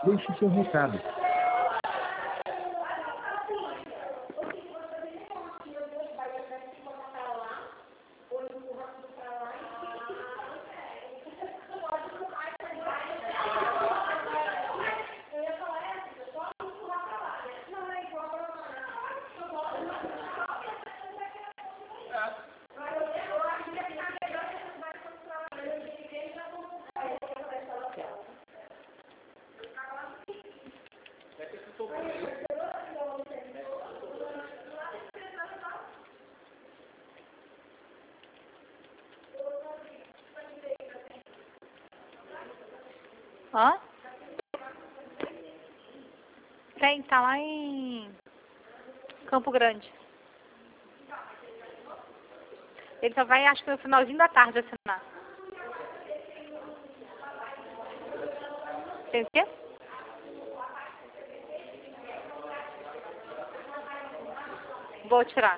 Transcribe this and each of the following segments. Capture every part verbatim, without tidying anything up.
Deixe seu recado. Hã? Tem, tá lá em Campo Grande. Ele só vai, acho que no finalzinho da tarde assinar. Tem o quê? Vou tirar.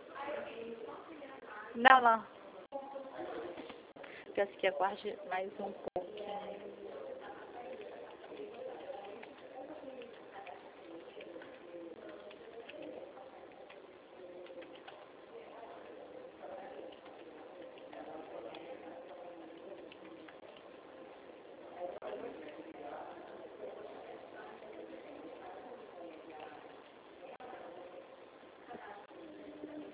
Não, não. Peço que aguarde mais um pouquinho.